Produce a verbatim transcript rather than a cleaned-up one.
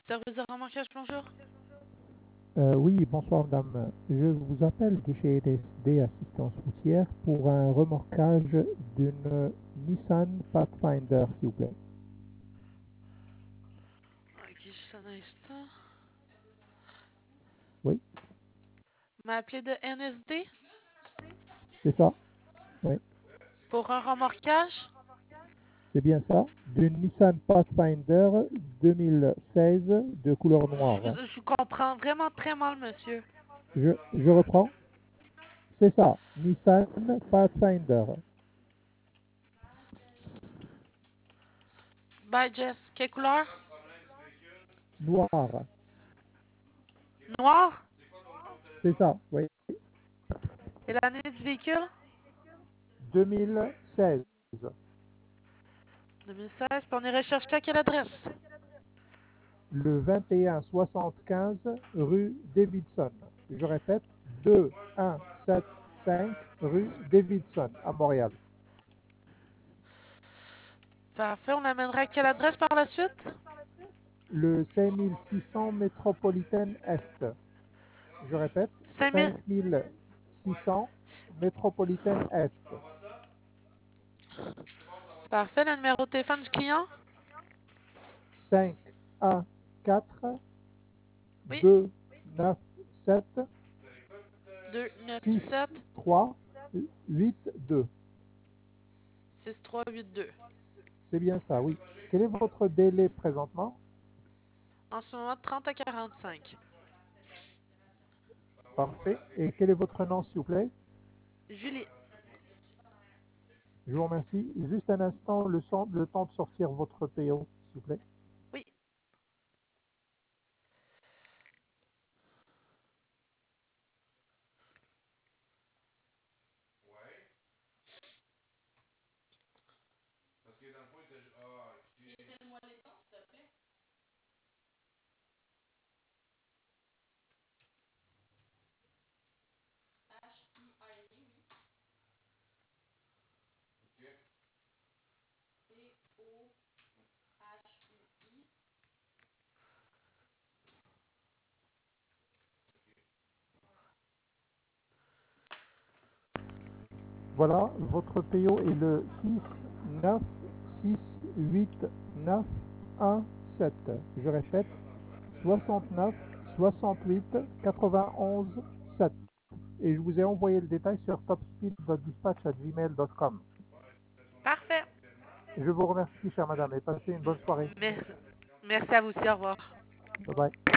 Service de remorquage, bonjour. Euh, oui, bonsoir madame. Je vous appelle de chez L S D Assistance Routière pour un remorquage d'une Nissan Pathfinder, s'il vous plaît. Ok, juste un instant. Oui, M'a appelé de N S D c'est ça? Oui, pour un remorquage. c'est bien ça. D'une Nissan Pathfinder deux mille seize de couleur Je noire. vous, je vous comprends vraiment très mal, monsieur. Je, je reprends. C'est ça, Nissan Pathfinder Bye, Jess. Quelle couleur? noire. Noir? C'est ça, oui. Et l'année du véhicule? deux mille seize. deux mille seize. Puis on est recherché à quelle adresse? Le vingt et un soixante-quinze rue Davidson. Je répète, deux un sept cinq rue Davidson à Montréal. Parfait. On l'amènera à quelle adresse par la suite? Le cinq mille six cents Métropolitaine Est. Je répète, cinq mille. cinq mille six cents Métropolitaine Est. Parfait. Le numéro de téléphone du client? cinq un quatre Oui. deux neuf sept deux neuf six sept trois huit deux. six trois huit deux. C'est bien ça, oui. Quel est votre délai présentement? En ce moment, trente à quarante-cinq. Parfait. Et quel est votre nom, s'il vous plaît? Julie. Je vous remercie. Juste un instant, le, son- le temps de sortir votre P O, s'il vous plaît. Oui. Voilà, votre P O est le six neuf six huit neuf un sept. Je répète, soixante-neuf soixante-huit quatre-vingt-onze sept. Et je vous ai envoyé le détail sur topspeed point dispatch arobase gmail point com. Parfait. Je vous remercie, chère madame, et passez une bonne soirée. Merci. Merci à vous aussi. Au revoir. Bye bye.